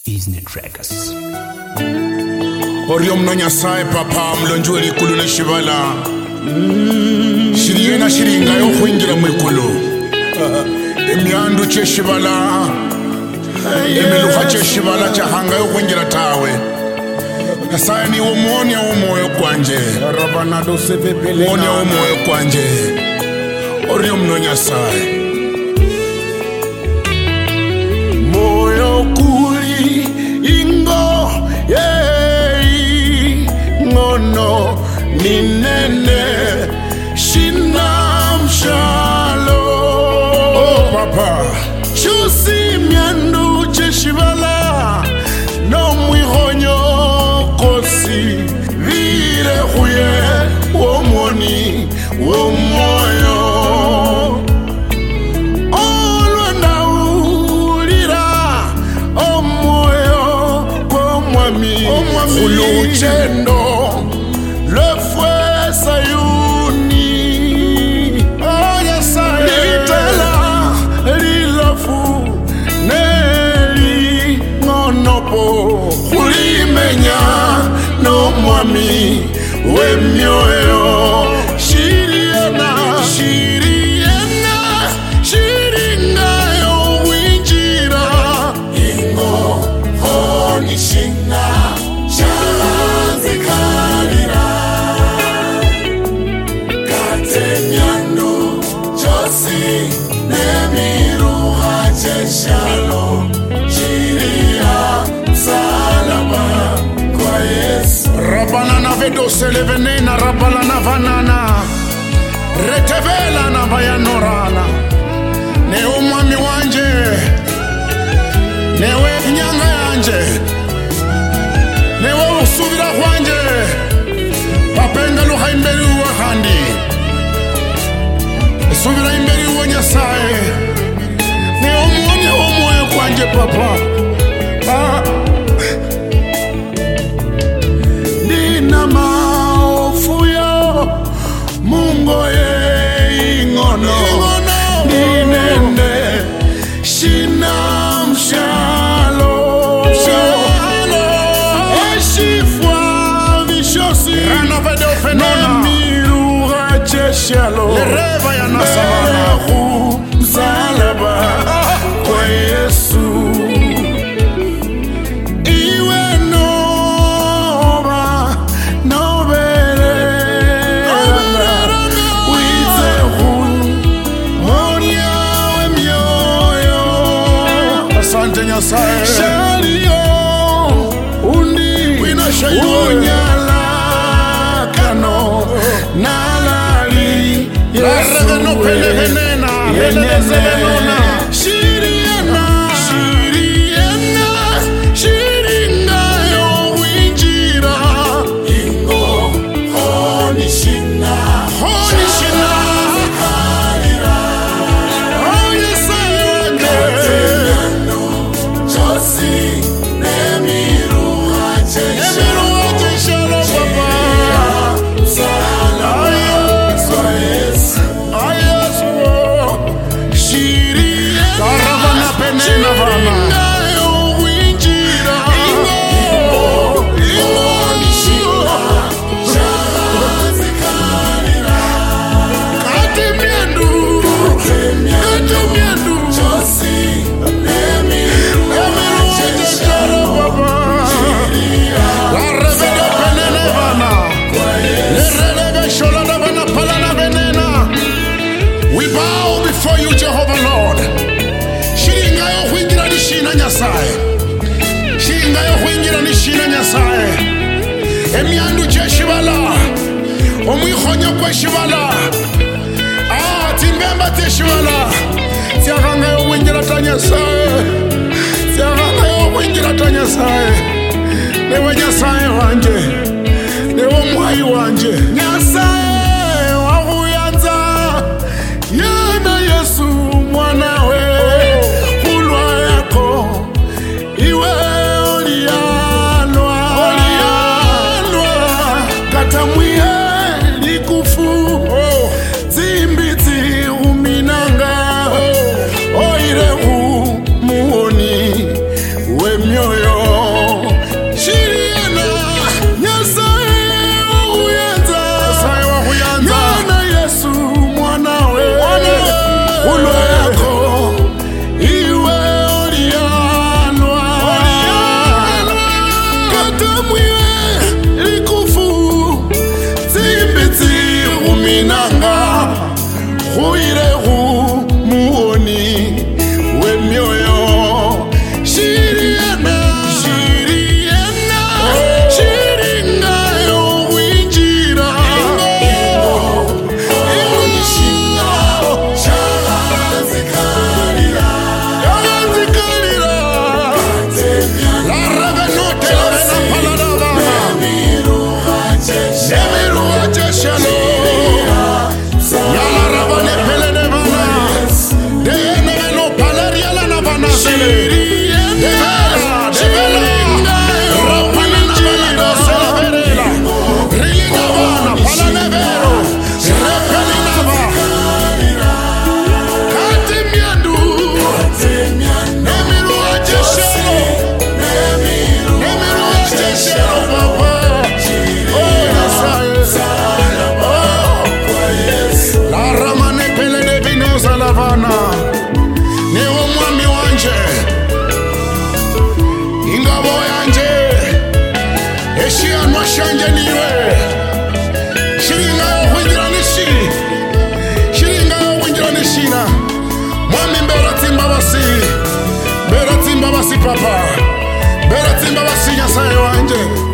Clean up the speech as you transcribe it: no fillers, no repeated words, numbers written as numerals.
Isnet Records. Oriom no nyasaye papa mlonjwe likulu ne shivala shiriyena shiringa yo kwingira mwikulu emyandu che shivala emiluka che shivala cha hanga yo kwingira tawe nyasaye ni umone umoyo kwanje rabanado sepepele umone umoyo kwanje Oriom no nyasaye moyo kuli ingo ngono ninene shinamshalo oh papa chusi myandu cheshivala no mwihonyo kosi vire huye womoni womoyo Uluchendo le fue sayuni oh yesaya litela lilafu neli ngonopo kulimenya no mwami wemyoyo shiriena shiringayo winjira ingo honishinga Shalom, Chiria, Salama, kwa Yesu. Rabanana vedo selevenena, rabalana vanana, retevela na bayanorana. Ne umwami wanje, newe nyanga yanje, newe usubira kwanje, papenga luha imberi uwa handi, usubira imberi uwa nyasaye. Omoyo kwanje papa Nina maofuyo Mungo ye ingono Ninene Shina mshalo Eshifwa vishosi Nemiru hacheshalo Lereva ya nasamana Zalaba kwa Yesu iwe nova noberanga wize hu monia wemyoyo asante nyasaye shario undi unyala kano nalali Yesu no pelevenena pelevenena Shinga yo kwingira nishina nyasaye emyandu cheshivala omwihonyo kweshivala timbemba teshivala tiaganga yo kwingira ta nyasaye tiaganga yo kwingira ta nyasaye newe nyasaye wanje newe mwai wanje nyasaye wakuyanza yana Yesu mwanawe Zimbiti uminanga oire muoni we mioyo papa bera tsimba basinya saye wanje